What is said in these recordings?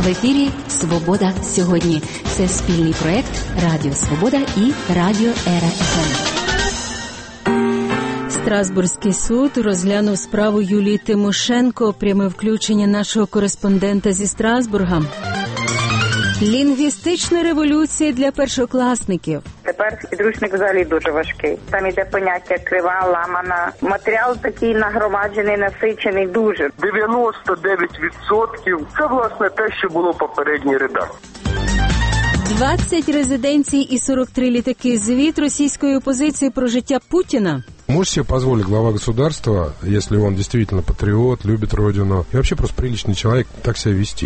В ефірі «Свобода сьогодні». Це спільний проєкт Радіо Свобода і Радіо Ера ФМ. Страсбурзький суд розглянув справу Юлії Тимошенко. Пряме включення нашого кореспондента зі Страсбурга. Лінгвістична революція для першокласників. Тепер підручник взагалі дуже важкий. Там іде поняття крива, ламана. Матеріал такий нагромаджений, насичений дуже. 99% – це, власне, те, що було в попередній редакції. 20 резиденцій і 43 літаки. Звіт російської опозиції про життя Путіна. Может себе позволить глава государства, если он действительно патриот, любит родину, и вообще просто приличный человек, так себя вести.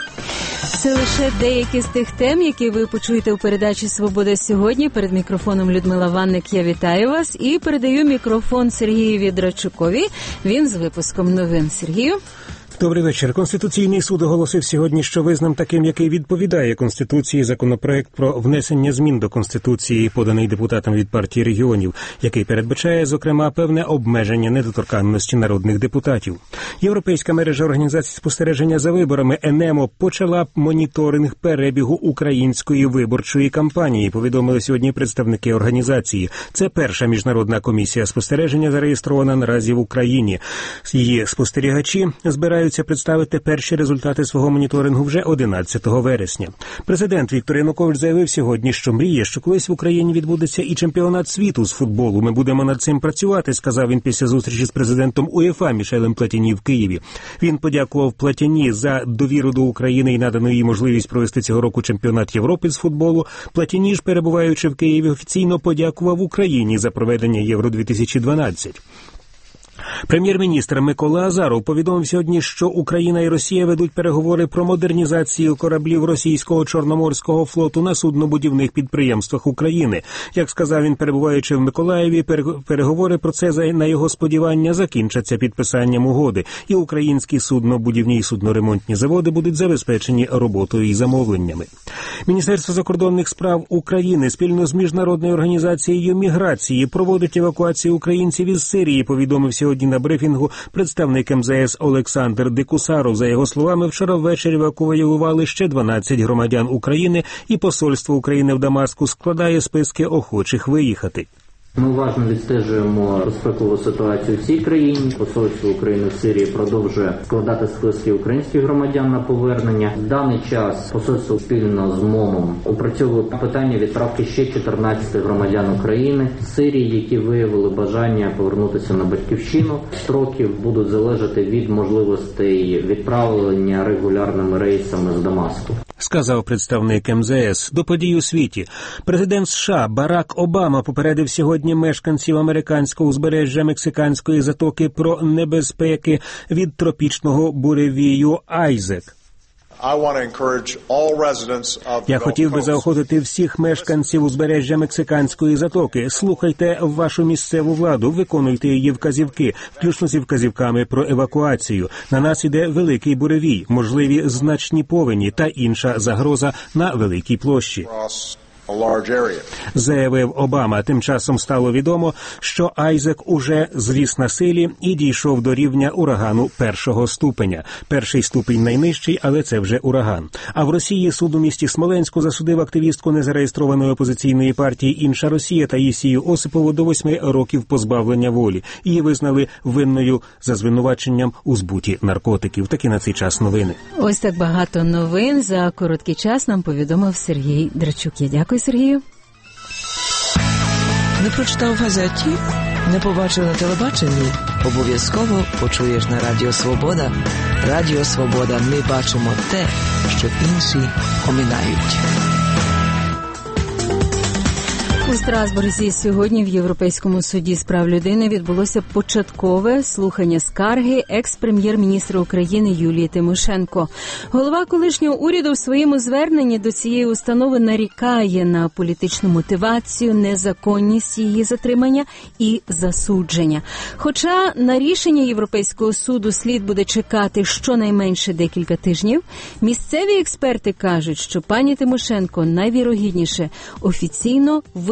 Це лише деякі з тих тем, які ви почуєте у передачі «Свобода сьогодні». Перед мікрофоном Людмила Ванник. Я вітаю вас і передаю мікрофон Сергієві Драчукові. Він з випуском новин. Сергію. Добрий вечір. Конституційний суд оголосив сьогодні, що визнав таким, який відповідає Конституції, законопроект про внесення змін до Конституції, поданий депутатам від партії регіонів, який передбачає, зокрема, певне обмеження недоторканності народних депутатів. Європейська мережа організацій спостереження за виборами ЕНЕМО почала моніторинг перебігу української виборчої кампанії, повідомили сьогодні представники організації. Це перша міжнародна комісія спостереження, зареєстрована наразі в Україні. Її спостерігачі збирають представити перші результати свого моніторингу вже 11 вересня. Президент Віктор Янукович заявив сьогодні, що мріє, що колись в Україні відбудеться і чемпіонат світу з футболу. Ми будемо над цим працювати, сказав він після зустрічі з президентом УЄФА Мішелем Платіні в Києві. Він подякував Платіні за довіру до України і надану їй можливість провести цього року чемпіонат Європи з футболу. Платіні ж, перебуваючи в Києві, офіційно подякував Україні за проведення Євро-2012. Прем'єр-міністр Микола Азаров повідомив сьогодні, що Україна і Росія ведуть переговори про модернізацію кораблів російського Чорноморського флоту на суднобудівних підприємствах України. Як сказав він, перебуваючи в Миколаєві, переговори про це, на його сподівання, закінчаться підписанням угоди, і українські суднобудівні і судноремонтні заводи будуть забезпечені роботою і замовленнями. Міністерство закордонних справ України спільно з Міжнародною організацією міграції проводить евакуацію українців із Сирії, повідомив сьогодні на брифінгу представник МЗС Олександр Декусаров. За його словами, вчора ввечері евакуювали ще 12 громадян України, і посольство України в Дамаску складає списки охочих виїхати. Ми уважно відстежуємо безпекову ситуацію в цій країні. Посольство України в Сирії продовжує складати списки українських громадян на повернення. В даний час посольство спільно з МОМом опрацьовує питання відправки ще 14 громадян України з Сирії, які виявили бажання повернутися на батьківщину. Строки будуть залежати від можливостей відправлення регулярними рейсами з Дамаску, сказав представник МЗС. До подій у світі. Президент США Барак Обама попередив сьогодні мешканців американського узбережжя Мексиканської затоки про небезпеки від тропічного буревію Айзек. Я хотів би заохотити всіх мешканців узбережжя Мексиканської затоки. Слухайте вашу місцеву владу, виконуйте її вказівки, включно зі вказівками про евакуацію. На нас іде великий буревій, можливі значні повені та інша загроза на великій площі, заявив Обама. Тим часом стало відомо, що Айзек уже зріс на силі і дійшов до рівня урагану першого ступеня. Перший ступінь найнижчий, але це вже ураган. А в Росії суд у місті Смоленську засудив активістку незареєстрованої опозиційної партії «Інша Росія» Таїсію Осипову до 8 років позбавлення волі. Її визнали винною за звинуваченням у збуті наркотиків. Такі на цей час новини. Ось так багато новин за короткий час нам повідомив Сергій Драчук. Я дякую, Сергію. Не прочитав в газеті? Не побачив на телебаченні? Обов'язково почуєш на Радіо Свобода. Радіо Свобода. Ми бачимо те, що інші оминають. У Страсбурзі сьогодні в Європейському суді з прав людини відбулося початкове слухання скарги екс-прем'єр-міністра України Юлії Тимошенко. Голова колишнього уряду в своєму зверненні до цієї установи нарікає на політичну мотивацію, незаконність її затримання і засудження. Хоча на рішення Європейського суду слід буде чекати щонайменше декілька тижнів, місцеві експерти кажуть, що пані Тимошенко найвірогідніше офіційно визнає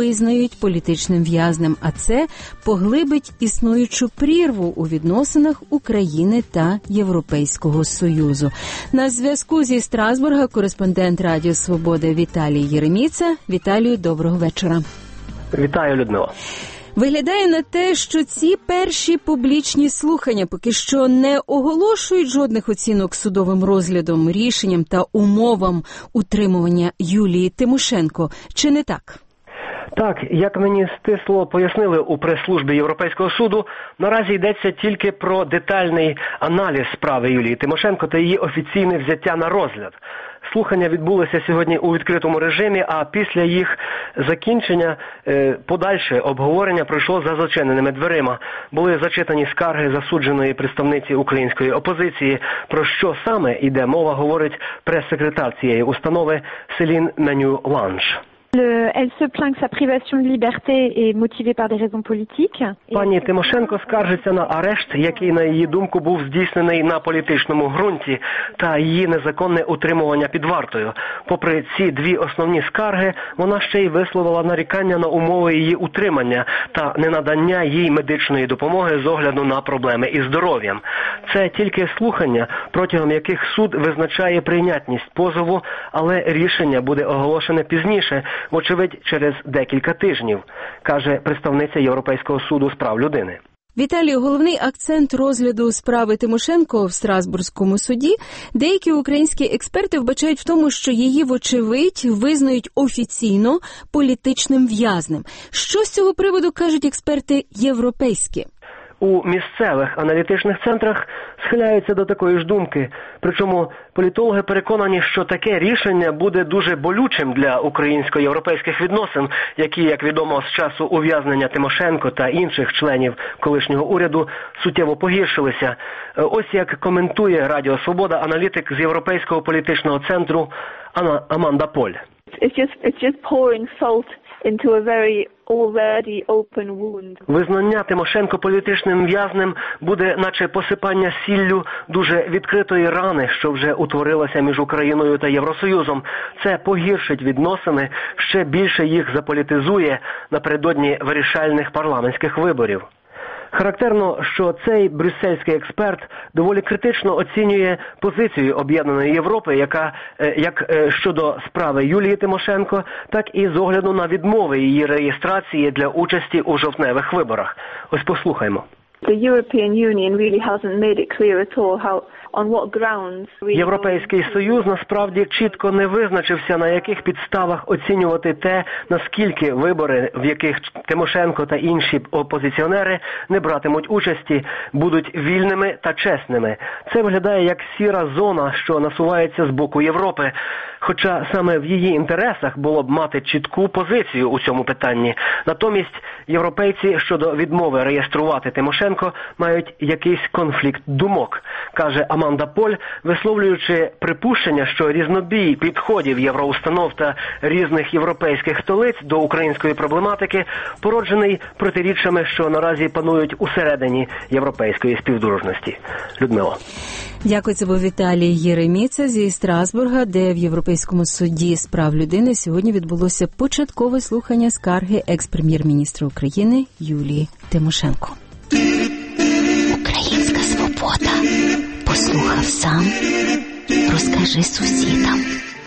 визнають політичним в'язнем, а це поглибить існуючу прірву у відносинах України та Європейського Союзу. На зв'язку зі Страсбурга кореспондент Радіо Свобода Віталій Єреміца. Віталію, доброго вечора. Вітаю, Людмила. Виглядає на те, що ці перші публічні слухання поки що не оголошують жодних оцінок судовим розглядом, рішенням та умовам утримування Юлії Тимошенко. Чи не так? Так, як мені стисло пояснили у прес-службі Європейського суду, наразі йдеться тільки про детальний аналіз справи Юлії Тимошенко та її офіційне взяття на розгляд. Слухання відбулися сьогодні у відкритому режимі, а після їх закінчення подальше обговорення пройшло за зачиненими дверима. Були зачитані скарги засудженої представниці української опозиції. Про що саме йде мова, говорить прес-секретар цієї установи Селін Меню-Ланж. Elle se plaint que sa privation de liberté est motivée par des raisons politiques. Пані Тимошенко скаржиться на арешт, який, на її думку, був здійснений на політичному ґрунті, та її незаконне утримування під вартою. Попри ці дві основні скарги, вона ще й висловила нарікання на умови її утримання та ненадання їй медичної допомоги з огляду на проблеми із здоров'ям. Це тільки слухання, протягом яких суд визначає прийнятність позову, але рішення буде оголошене пізніше, вочевидь, через декілька тижнів, каже представниця Європейського суду з прав людини. Віталію, головний акцент розгляду справи Тимошенко в Страсбурзькому суді деякі українські експерти вбачають в тому, що її, вочевидь, визнають офіційно політичним в'язнем. Що з цього приводу кажуть експерти європейські? У місцевих аналітичних центрах схиляються до такої ж думки. Причому політологи переконані, що таке рішення буде дуже болючим для українсько-європейських відносин, які, як відомо, з часу ув'язнення Тимошенко та інших членів колишнього уряду суттєво погіршилися. Ось як коментує Радіо Свобода аналітик з Європейського політичного центру Аманда Поль. It's just pouring salt into a very already open wound. Визнання Тимошенко політичним в'язнем буде наче посипання сіллю дуже відкритої рани, що вже утворилася між Україною та Євросоюзом. Це погіршить відносини, ще більше їх заполітизує напередодні вирішальних парламентських виборів. Характерно, що цей брюссельський експерт доволі критично оцінює позицію Об'єднаної Європи, яка як щодо справи Юлії Тимошенко, так і з огляду на відмови її реєстрації для участі у жовтневих виборах. Ось послухаймо. Європейський Союз насправді чітко не визначився, на яких підставах оцінювати те, наскільки вибори, в яких Тимошенко та інші опозиціонери не братимуть участі, будуть вільними та чесними. Це виглядає як сіра зона, що насувається з боку Європи. Хоча саме в її інтересах було б мати чітку позицію у цьому питанні. Натомість європейці щодо відмови реєструвати Тимошенко мають якийсь конфлікт думок, каже Аманда Поль, висловлюючи припущення, що різнобій підходів євроустанов та різних європейських столиць до української проблематики породжений протиріччями, що наразі панують усередині європейської співдружності. Людмила. Дякую, це був Віталій Єреміца зі Страсбурга, де в Європейському суді з прав людини сьогодні відбулося початкове слухання скарги екс-прем'єр-міністра України Юлії Тимошенко. Українська свобода. Послухав сам, розкажи сусідам.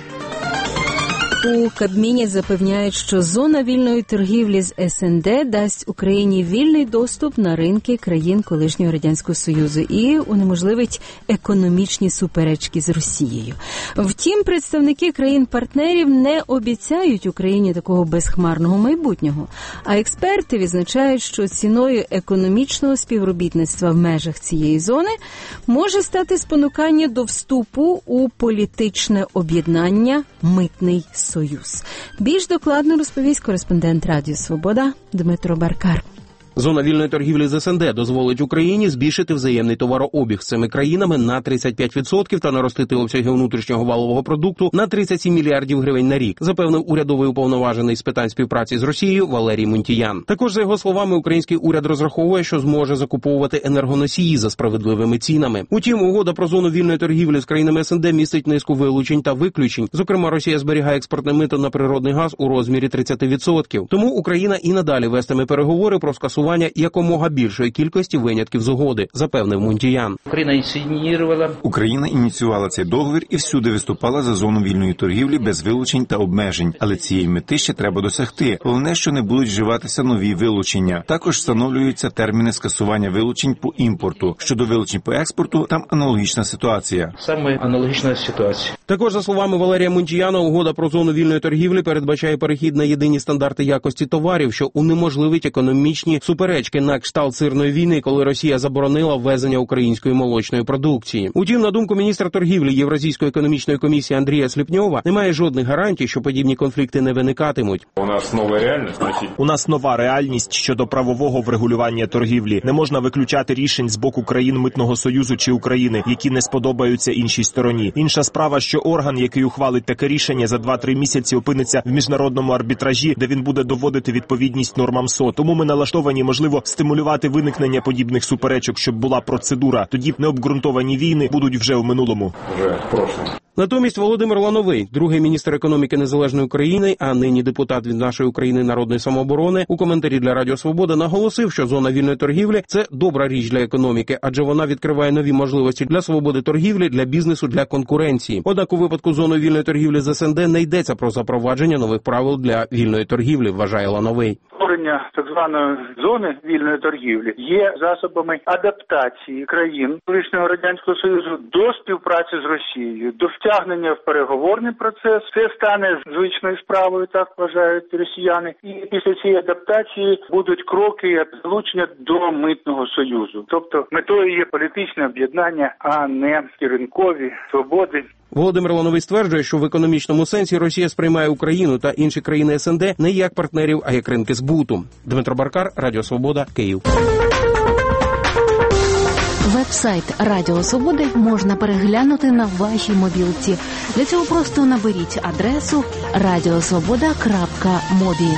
У Кабміні запевняють, що зона вільної торгівлі з СНД дасть Україні вільний доступ на ринки країн колишнього Радянського Союзу і унеможливить економічні суперечки з Росією. Втім, представники країн-партнерів не обіцяють Україні такого безхмарного майбутнього. А експерти відзначають, що ціною економічного співробітництва в межах цієї зони може стати спонукання до вступу у політичне об'єднання «Митний Союз». Більш докладно розповість кореспондент Радіо Свобода Дмитро Баркар. Зона вільної торгівлі з СНД дозволить Україні збільшити взаємний товарообіг з цими країнами на 35% та наростити обсяги внутрішнього валового продукту на 37 мільярдів гривень на рік, запевнив урядовий уповноважений з питань співпраці з Росією Валерій Мунтіян. Також, за його словами, український уряд розраховує, що зможе закуповувати енергоносії за справедливими цінами. Утім, угода про зону вільної торгівлі з країнами СНД містить низку вилучень та виключень. Зокрема, Росія зберігає експортне мито на природний газ у розмірі 30%. Тому Україна і надалі вестиме переговори про скасування якомога більшої кількості винятків з угоди, запевнив Мунтіян. Україна ініціювала цей договір і всюди виступала за зону вільної торгівлі без вилучень та обмежень. Але цієї мети ще треба досягти. Головне, що не будуть вживатися нові вилучення. Також встановлюються терміни скасування вилучень по імпорту. Щодо вилучень по експорту, там аналогічна ситуація. Також, за словами Валерія Мунтіяна, угода про зону вільної торгівлі передбачає перехід на єдині стандарти якості товарів, що унеможливить економічні суперечки на кшталт сирної війни, коли Росія заборонила ввезення української молочної продукції. Утім, на думку міністра торгівлі Євразійської економічної комісії Андрія Сліпньова, немає жодних гарантій, що подібні конфлікти не виникатимуть. У нас нова реальність щодо правового врегулювання торгівлі. Не можна виключати рішень з боку країн Митного Союзу чи України, які не сподобаються іншій стороні. Інша справа, що орган, який ухвалить таке рішення, за 2-3 місяці опиниться в міжнародному арбітражі, де він буде доводити відповідність нормам СО. Тому ми налаштовані, можливо, стимулювати виникнення подібних суперечок, щоб була процедура. Тоді необґрунтовані війни будуть вже в минулому. Натомість Володимир Лановий, другий міністр економіки Незалежної України, а нині депутат від нашої України Народної самооборони, у коментарі для Радіо Свобода наголосив, що зона вільної торгівлі – це добра річ для економіки, адже вона відкриває нові можливості для свободи торгівлі, для бізнесу, для конкуренції. Однак у випадку зони вільної торгівлі з СНД не йдеться про запровадження нових правил для вільної торгівлі, вважає Лановий. Створення так званої зони вільної торгівлі є засобами адаптації країн колишнього Радянського Союзу до співпраці з Росією, до втягнення в переговорний процес. Це стане звичною справою, так вважають росіяни. І після цієї адаптації будуть кроки залучення до Митного Союзу. Тобто метою є політичне об'єднання, а не ринкові свободи. Володимир Лановий стверджує, що в економічному сенсі Росія сприймає Україну та інші країни СНД не як партнерів, а як ринки збуту. Дмитро Баркар, Радіо Свобода, Київ. Веб-сайт Радіо Свободи можна переглянути на вашій мобілці. Для цього просто наберіть адресу radiosvoboda.mobi.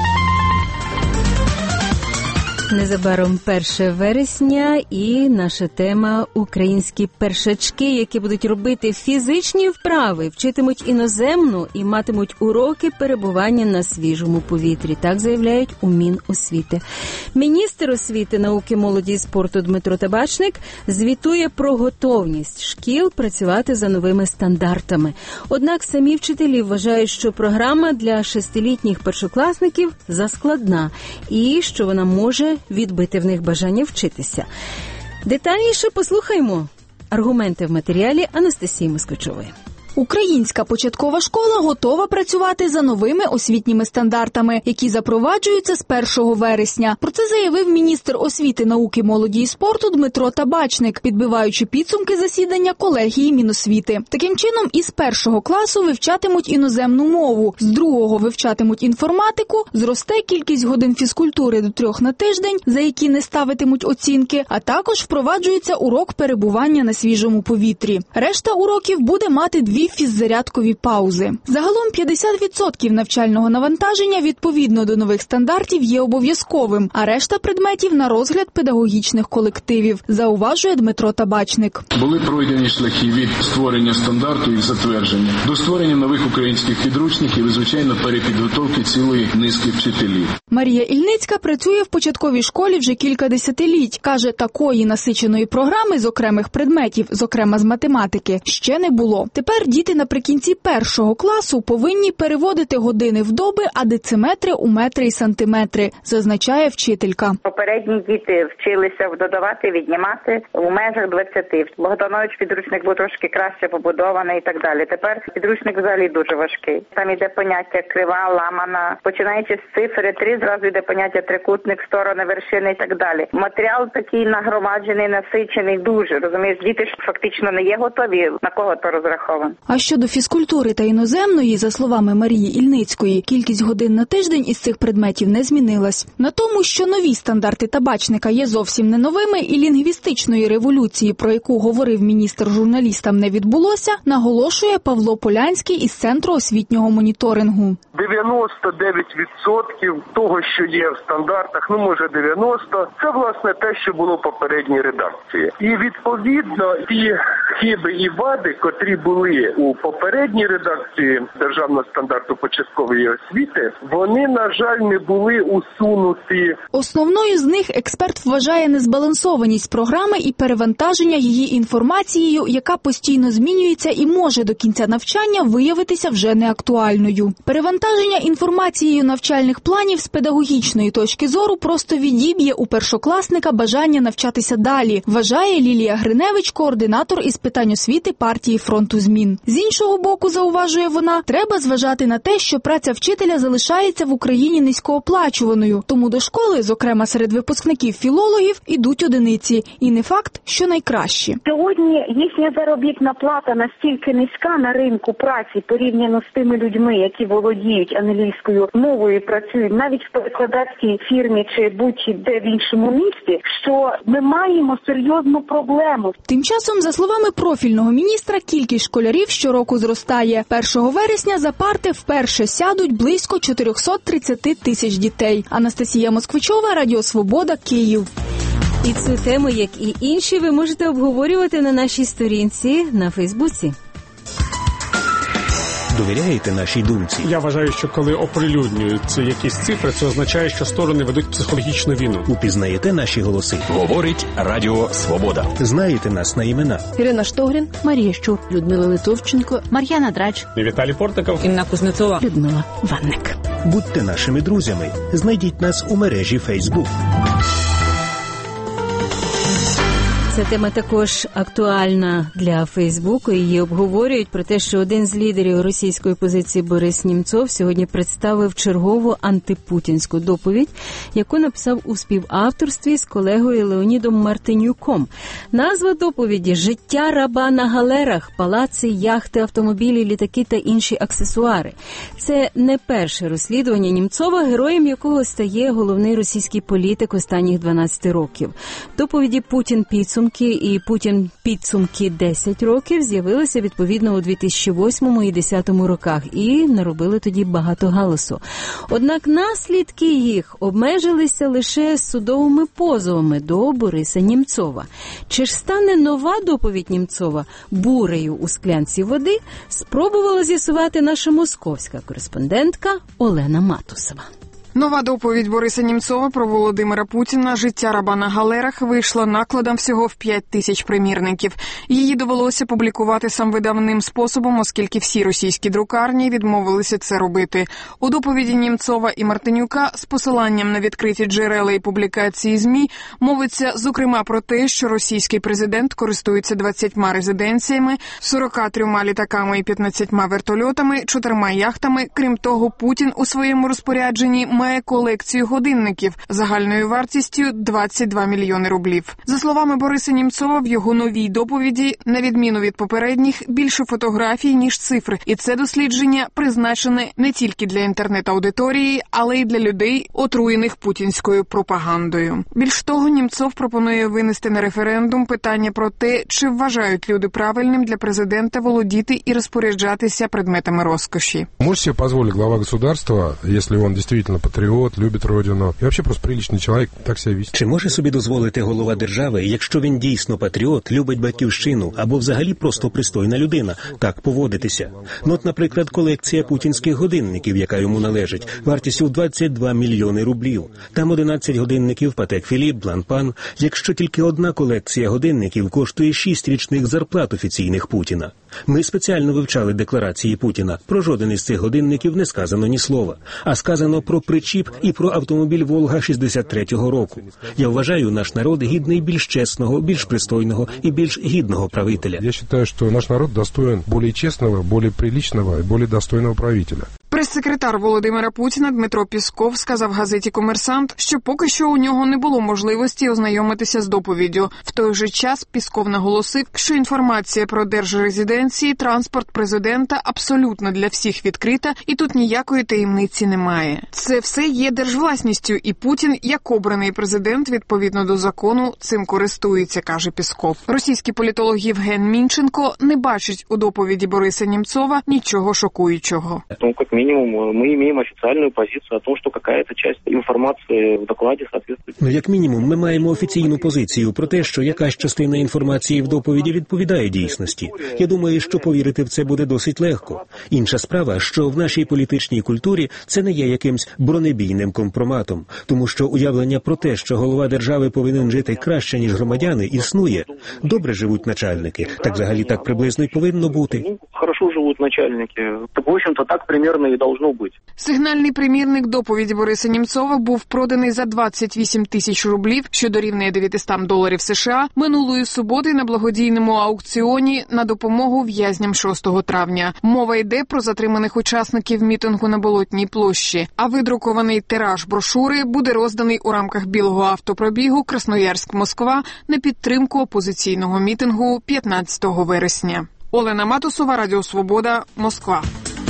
Незабаром 1 вересня і наша тема – українські першачки, які будуть робити фізичні вправи, вчитимуть іноземну і матимуть уроки перебування на свіжому повітрі. Так заявляють у Міносвіти. Міністр освіти, науки, молоді і спорту Дмитро Табачник звітує про готовність шкіл працювати за новими стандартами. Однак самі вчителі вважають, що програма для 6-літніх першокласників заскладна і що вона може відбити в них бажання вчитися. Детальніше послухаймо аргументи в матеріалі Анастасії Москвичової. Українська початкова школа готова працювати за новими освітніми стандартами, які запроваджуються з 1 вересня. Про це заявив міністр освіти, науки, молоді і спорту Дмитро Табачник, підбиваючи підсумки засідання колегії Міносвіти. Таким чином, із 1 класу вивчатимуть іноземну мову, з 2 вивчатимуть інформатику, зросте кількість годин фізкультури до 3 на тиждень, за які не ставитимуть оцінки, а також впроваджується урок перебування на свіжому повітрі. Решта уроків буде мати 2 фіззарядкові паузи. Загалом 50% навчального навантаження відповідно до нових стандартів є обов'язковим, а решта предметів на розгляд педагогічних колективів, зауважує Дмитро Табачник. Були пройдені шляхи від створення стандарту і затвердження до створення нових українських підручників і, звичайно, перепідготовки цілої низки вчителів. Марія Ільницька працює в початковій школі вже кілька десятиліть. Каже, такої насиченої програми з окремих предметів, зокрема з математики, ще не було. Тепер діти наприкінці 1 класу повинні переводити години в доби, а дециметри у метри і сантиметри, зазначає вчителька. Попередні діти вчилися додавати, віднімати у межах 20. Богданович підручник був трошки краще побудований і так далі. Тепер підручник взагалі дуже важкий. Там йде поняття крива, ламана, починаючи з цифри 3, зразу йде поняття трикутник, сторони, вершини і так далі. Матеріал такий нагромаджений, насичений дуже, розумієш, діти ж фактично не є готові. На кого то розраховано? А щодо фізкультури та іноземної, за словами Марії Ільницької, кількість годин на тиждень із цих предметів не змінилась. На тому, що нові стандарти табачника є зовсім не новими і лінгвістичної революції, про яку говорив міністр журналістам, не відбулося, наголошує Павло Полянський із Центру освітнього моніторингу. 99% того, що є в стандартах, може 90%, це власне те, що було в попередній редакції. І відповідно ті хиби і вади, котрі були у попередній редакції Державного стандарту початкової освіти, вони, на жаль, не були усунуті. Основною з них експерт вважає незбалансованість програми і перевантаження її інформацією, яка постійно змінюється і може до кінця навчання виявитися вже неактуальною. Перевантаження інформацією навчальних планів з педагогічної точки зору просто відіб'є у першокласника бажання навчатися далі, вважає Лілія Гриневич, координатор із питань освіти партії «Фронту змін». З іншого боку, зауважує вона, треба зважати на те, що праця вчителя залишається в Україні низькооплачуваною, тому до школи, зокрема серед випускників філологів, ідуть одиниці. І не факт, що найкращі. Сьогодні їхня заробітна плата настільки низька на ринку праці порівняно з тими людьми, які володіють англійською мовою і працюють навіть в перекладацькій фірмі чи будь-де в іншому місті, що ми маємо серйозну проблему. Тим часом, за словами профільного міністра, кількість школярів щороку зростає. 1 вересня за парти вперше сядуть близько 430 тисяч дітей. Анастасія Москвичова, Радіо Свобода, Київ. І цю тему, як і інші, ви можете обговорювати на нашій сторінці на Фейсбуці. Довіряєте нашій думці? Я вважаю, що коли оприлюднюються якісь цифри, це означає, що сторони ведуть психологічну війну. Упізнаєте наші голоси? Говорить Радіо Свобода. Знаєте нас на імена? Ірина Штогрін, Марія Щур, Людмила Литовченко, Мар'яна Драч, Віталій Портников, Інна Кузнецова, Людмила Ванник. Будьте нашими друзями. Знайдіть нас у мережі Фейсбук. Ця тема також актуальна для Фейсбуку. Її обговорюють про те, що один з лідерів російської опозиції Борис Німцов сьогодні представив чергову антипутінську доповідь, яку написав у співавторстві з колегою Леонідом Мартинюком. Назва доповіді «Життя раба на галерах, палаци, яхти, автомобілі, літаки та інші аксесуари». Це не перше розслідування Німцова, героєм якого стає головний російський політик останніх 12 років. Доповіді «Путін підсумки» і «Путін підсумки 10 років» з'явилися відповідно у 2008 і 2010 роках і наробили тоді багато галасу. Однак наслідки їх обмежилися лише судовими позовами до Бориса Німцова. Чи ж стане нова доповідь Німцова бурею у склянці води, спробувала з'ясувати наша московська кореспондентка Олена Матусова. Нова доповідь Бориса Німцова про Володимира Путіна «Життя раба на галерах» вийшла накладом всього в 5 тисяч примірників. Її довелося публікувати самовидавним способом, оскільки всі російські друкарні відмовилися це робити. У доповіді Німцова і Мартинюка з посиланням на відкриті джерела і публікації ЗМІ мовиться, зокрема, про те, що російський президент користується 20 резиденціями, 43 літаками і 15 вертольотами, 4 яхтами. Крім того, Путін у своєму розпорядженні має колекцію годинників загальною вартістю 22 мільйони рублів. За словами Бориса Німцова, в його новій доповіді, на відміну від попередніх, більше фотографій, ніж цифр. І це дослідження призначене не тільки для інтернет-аудиторії, але й для людей, отруєних путінською пропагандою. Більш того, Німцов пропонує винести на референдум питання про те, чи вважають люди правильним для президента володіти і розпоряджатися предметами розкоші. Може себе позволить глава государства, если он действительно патріот, любить родину, і взагалі просто приличний чоловік, так себе вести. Чи може собі дозволити голова держави, якщо він дійсно патріот, любить батьківщину, або взагалі просто пристойна людина, так поводитися? Ну, от, наприклад, колекція путінських годинників, яка йому належить, вартістю 22 мільйони рублів. Там 11 годинників Патек Філіп, Бланпан. Якщо тільки одна колекція годинників коштує 6 річних зарплат офіційних Путіна. Ми спеціально вивчали декларації Путіна. Про жоден із цих годинників не сказано ні слова. А сказано про причіп і про автомобіль «Волга» 63-го року. Я вважаю, наш народ гідний більш чесного, більш пристойного і більш гідного правителя. Я вважаю, що наш народ достоин більш чесного, більш приличного і більш достойного правителя. Прес-секретар Володимира Путіна Дмитро Пісков сказав газеті «Комерсант», що поки що у нього не було можливості ознайомитися з доповіддю. В той же час Пісков наголосив, що інформація про держрезиденції, транспорт президента абсолютно для всіх відкрита, і тут ніякої таємниці немає. Це все є держвласністю, і Путін, як обраний президент, відповідно до закону, цим користується, каже Пісков. Російський політолог Євген Мінченко не бачить у доповіді Бориса Німцова нічого шокуючого. Минимум, мы имеем официальную позицию о том, что какая-то часть информации в докладе соответствует. Як мінімум, ми маємо офіційну позицію про те, що якась частина інформації в доповіді відповідає дійсності. Я думаю, що повірити в це буде досить легко. Інша справа, що в нашій політичній культурі це не є якимсь бронебійним компроматом, тому що уявлення про те, що голова держави повинен жити краще, ніж громадяни, існує. Добре живуть начальники. Так взагалі так приблизно й повинно бути. Хорошо живуть начальники. Так, в общем-то, так примерно і должно бути. Сигнальний примірник доповіді Бориса Німцова був проданий за 28 тисяч рублів, що дорівнює $900 США, минулої суботи на благодійному аукціоні на допомогу в'язням 6 травня. Мова йде про затриманих учасників мітингу на Болотній площі, а видрукований тираж брошури буде розданий у рамках білого автопробігу Красноярськ-Москва на підтримку опозиційного мітингу 15 вересня. Олена Матусова, Радіо Свобода, Москва.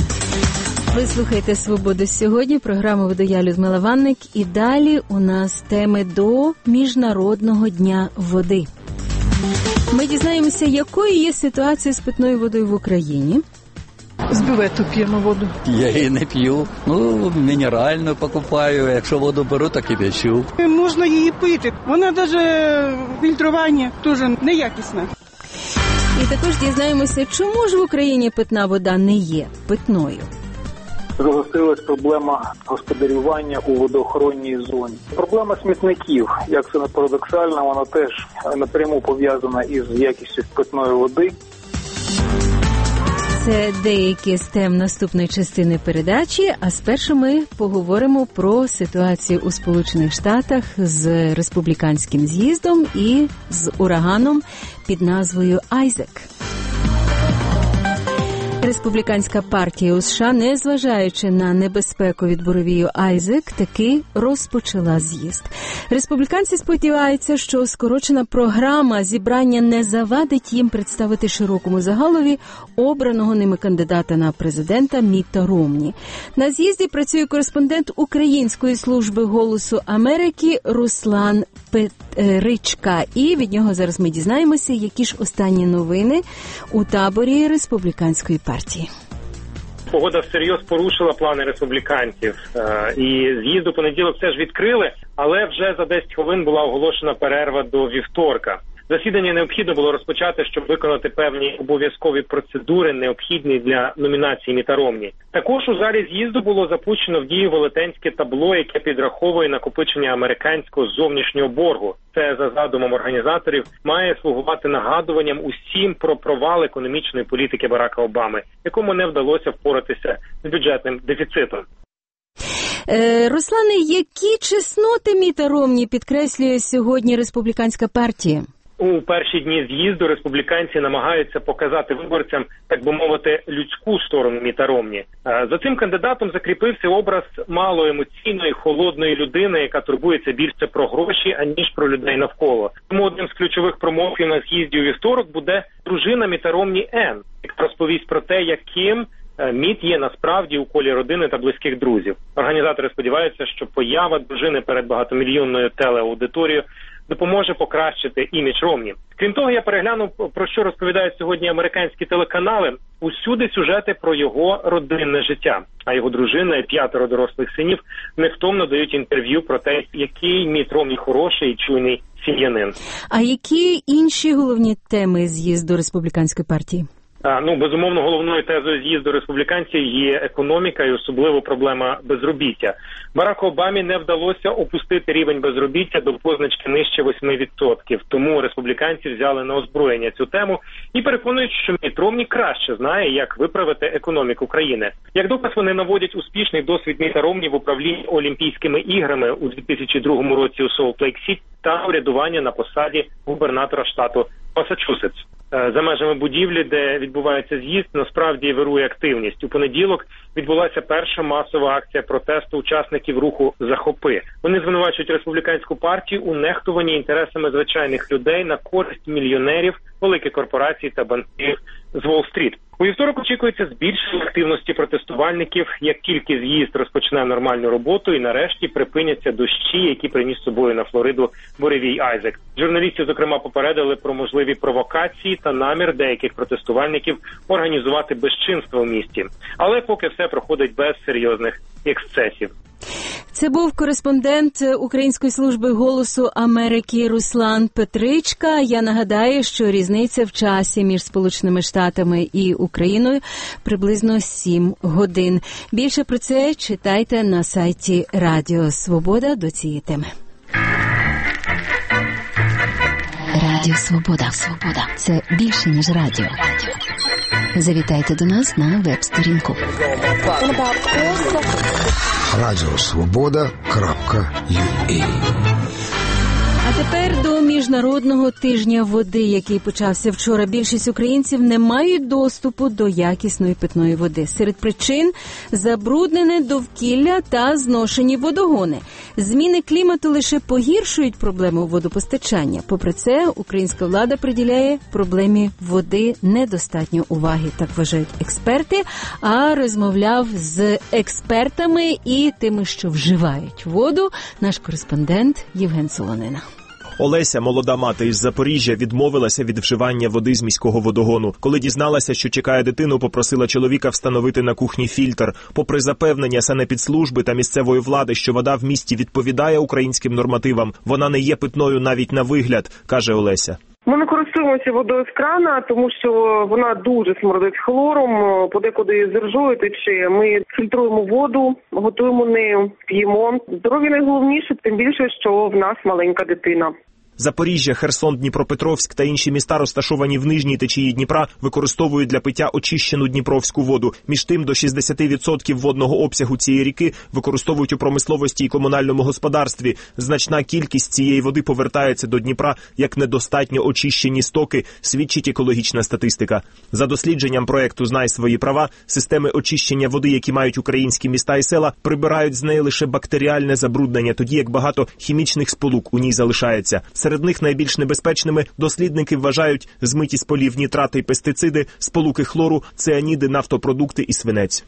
Ви слухаєте «Свободу сьогодні», програму веду я, Людмила Ванник, і далі у нас теми до Міжнародного дня води. Ми дізнаємося, якою є ситуація з питною водою в Україні. З бювету п'ємо воду. Я її не п'ю. Мінеральну покупаю. Якщо воду беру, так і п'ю. Можна її пити. Вона навіть фільтрування теж неякісна. І також дізнаємося, чому ж в Україні питна вода не є питною. Загострилась проблема господарювання у водоохоронній зоні. Проблема смітників, як це не парадоксально, вона теж напряму пов'язана із якістю питної води. Це деякі з тем наступної частини передачі, а спершу ми поговоримо про ситуацію у Сполучених Штатах з республіканським з'їздом і з ураганом під назвою Айзек. Республіканська партія у США, незважаючи на небезпеку від буревію Айзек, таки розпочала з'їзд. Республіканці сподіваються, що скорочена програма зібрання не завадить їм представити широкому загалові обраного ними кандидата на президента Мітта Ромні. На з'їзді працює кореспондент Української служби «Голосу Америки» Руслан Петричка. І від нього зараз ми дізнаємося, які ж останні новини у таборі республіканської партії. Погода всерйоз порушила плани республіканців. І з'їзд у понеділок теж відкрили, але вже за 10 хвилин була оголошена перерва до вівторка. Засідання необхідно було розпочати, щоб виконати певні обов'язкові процедури, необхідні для номінації Мітта Ромні. Також у залі з'їзду було запущено в дію велетенське табло, яке підраховує накопичення американського зовнішнього боргу. Це, за задумом організаторів, має слугувати нагадуванням усім про провал економічної політики Барака Обами, якому не вдалося впоратися з бюджетним дефіцитом. Руслане, які чесноти Мітта Ромні підкреслює сьогодні республіканська партія? У перші дні з'їзду республіканці намагаються показати виборцям, так би мовити, людську сторону Мітта Ромні. За цим кандидатом закріпився образ малоемоційної, холодної людини, яка турбується більше про гроші, аніж про людей навколо. Тому одним з ключових промовів на з'їзді у вівторок буде дружина Мітта Ромні Енн, яка розповість про те, яким Мітт є насправді у колі родини та близьких друзів. Організатори сподіваються, що поява дружини перед багатомільйонною телеаудиторією допоможе покращити імідж Ромні. Крім того, я переглянув, про що розповідають сьогодні американські телеканали. Усюди сюжети про його родинне життя. А його дружина і 5 дорослих синів невтомно дають інтерв'ю про те, який Мітт Ромні хороший і чуйний сім'янин. А які інші головні теми з'їзду республіканської партії? Безумовно, головною тезою з'їзду республіканців є економіка і особливо проблема безробіття. Бараку Обамі не вдалося опустити рівень безробіття до позначки нижче 8%. Тому республіканці взяли на озброєння цю тему і переконують, що Мітт Ромні краще знає, як виправити економіку країни. Як доказ вони наводять успішний досвід Мітта Ромні в управлінні Олімпійськими іграми у 2002 році у Солт-Лейк-Сіті та урядування на посаді губернатора штату Масачусетс. За межами будівлі, де відбувається з'їзд, насправді вирує активність. У понеділок відбулася перша масова акція протесту учасників руху «Захопи». Вони звинувачують республіканську партію у нехтуванні інтересами звичайних людей на користь мільйонерів, великих корпорацій та банків з Уолл-стріт. У вівторок очікується збільшення активності протестувальників, як тільки з'їзд розпочне нормальну роботу і нарешті припиняться дощі, які приніс з собою на Флориду буревій Айзек. Журналістів, зокрема, попередили про можливі провокації та намір деяких протестувальників організувати безчинство в місті. Але поки все проходить без серйозних ексцесів. Це був кореспондент Української служби «Голосу Америки» Руслан Петричка. Я нагадаю, що різниця в часі між Сполученими Штатами і Україною приблизно 7 годин. Більше про це читайте на сайті Радіо Свобода до цієї теми. Радіо Свобода. Це більше, ніж радіо. Завітайте до нас на веб-сторінку. Радіосвобода.ua. А тепер до Міжнародного тижня води, який почався вчора. Більшість українців не мають доступу до якісної питної води. Серед причин – забруднене довкілля та зношені водогони. Зміни клімату лише погіршують проблему водопостачання. Попри це, українська влада приділяє проблемі води недостатньо уваги, так вважають експерти, а розмовляв з експертами і тими, що вживають воду, наш кореспондент Євген Солонина. Олеся, молода мати із Запоріжжя, відмовилася від вживання води з міського водогону. Коли дізналася, що чекає дитину, попросила чоловіка встановити на кухні фільтр. Попри запевнення санепідслужби та місцевої влади, що вода в місті відповідає українським нормативам, вона не є питною навіть на вигляд, каже Олеся. Ми не користуємося водою з крана, тому що вона дуже смердить хлором, подекуди її заржує, тече. Ми фільтруємо воду, готуємо нею, п'ємо. Здоров'я найголовніше, тим більше, що в нас маленька дитина. Запоріжжя, Херсон, Дніпропетровськ та інші міста, розташовані в нижній течії Дніпра, використовують для пиття очищену дніпровську воду. Між тим, до 60% водного обсягу цієї ріки використовують у промисловості і комунальному господарстві. Значна кількість цієї води повертається до Дніпра як недостатньо очищені стоки, свідчить екологічна статистика. За дослідженням проекту «Знай свої права», системи очищення води, які мають українські міста і села, прибирають з неї лише бактеріальне забруднення, тоді як багато хімічних сполук у ній залишається. Серед них найбільш небезпечними дослідники вважають змиті з полів нітрати і пестициди, сполуки хлору, цианіди, нафтопродукти і свинець.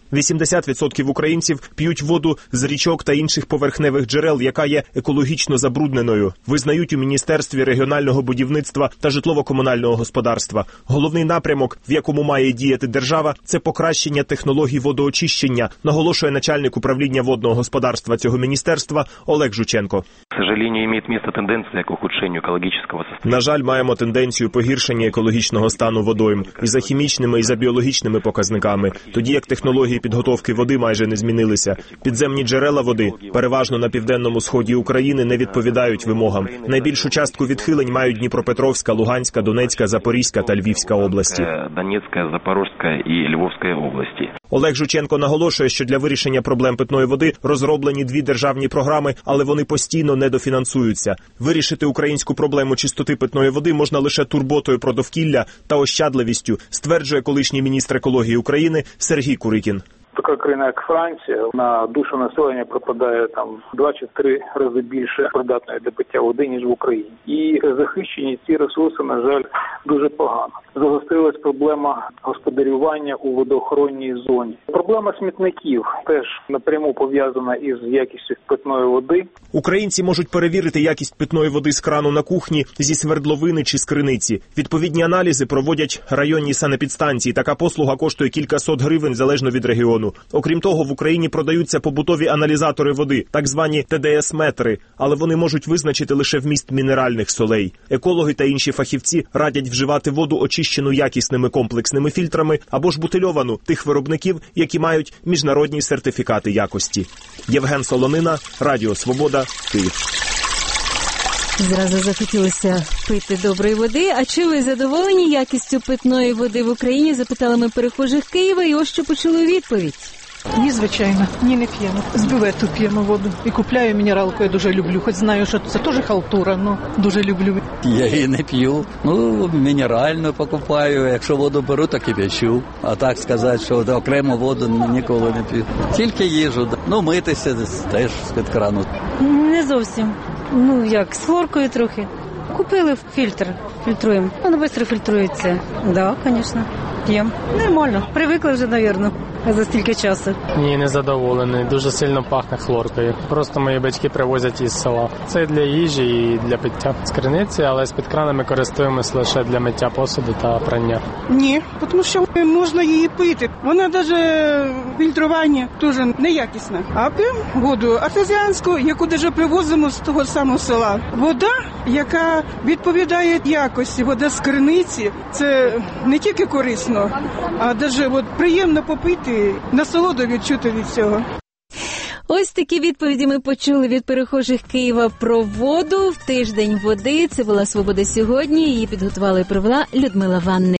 80% українців п'ють воду з річок та інших поверхневих джерел, яка є екологічно забрудненою, визнають у Міністерстві регіонального будівництва та житлово-комунального господарства. Головний напрямок, в якому має діяти держава, це покращення технологій водоочищення, наголошує начальник управління водного господарства цього міністерства Олег Жученко. К сожалению, имеет место тенденция к ухудшению экологического состояния. На жаль, маємо тенденцію погіршення екологічного стану водойм і за хімічними, і за біологічними показниками, тоді як технології підготовки води майже не змінилися. Підземні джерела води, переважно на південному сході України, не відповідають вимогам. Найбільшу частку відхилень мають Дніпропетровська, Луганська, Донецька, Запорізька та Львівська області. Донецька, Запорізька і Львовська області. Олег Жученко наголошує, що для вирішення проблем питної води розроблені 2 державні програми, але вони постійно недофінансуються. Вирішити українську проблему чистоти питної води можна лише турботою про довкілля та ощадливістю, стверджує колишній міністр екології України Сергій Курикін. Така країна, як Франція, на душу населення припадає там 2 чи 3 рази більше придатної для пиття води, ніж в Україні. І захищені ці ресурси, на жаль, дуже погано. Загострилась проблема господарювання у водоохоронній зоні. Проблема смітників теж напряму пов'язана із якістю питної води. Українці можуть перевірити якість питної води з крану на кухні, зі свердловини чи з криниці. Відповідні аналізи проводять районні санепідстанції. Така послуга коштує кількасот гривень залежно від регіону. Окрім того, в Україні продаються побутові аналізатори води, так звані ТДС-метри, але вони можуть визначити лише вміст мінеральних солей. Екологи та інші фахівці радять вживати воду, очищену якісними комплексними фільтрами, або ж бутильовану тих виробників, які мають міжнародні сертифікати якості. Євген Солонина, Радіо Свобода, Київ. Зразу захотілося пити доброї води. А чи ви задоволені якістю питної води в Україні? Запитали ми перехожих Києва, і ось що почули відповідь. Ні, звичайно, ні, не п'ємо. З бювету п'ємо воду. І купляю мінералку, я дуже люблю. Хоч знаю, що це теж халтура, але дуже люблю. Я її не п'ю. Ну, мінеральну покупаю. Якщо воду беру, то кипячу. А так сказати, що окремо воду ніколи не п'ю. Тільки їжу. Ну, митися теж з-під крану. Не зовсім. Ну, як, з хлоркою трохи. Купили фільтр, фільтруємо. Воно швидко фільтрується. Так, звісно, п'ємо. Нормально. Привикли вже, мабуть, за стільки часу. Ні, не задоволений. Дуже сильно пахне хлоркою. Просто мої батьки привозять із села. Це для їжі і для пиття з криниці, але з-під крана ми користуємося лише для миття посуду та прання. Ні, тому що можна її пити. Вона навіть фільтрування дуже неякісна. А п'ємо воду артезіанську, яку даже привозимо з того самого села. Вода, яка відповідає якості, вода з криниці, це не тільки корисно, а навіть приємно попити, насолоду відчути від цього. Ось такі відповіді ми почули від перехожих Києва про воду в тиждень води. Це була «Свобода сьогодні». Її підготувала і провела Людмила Ванник.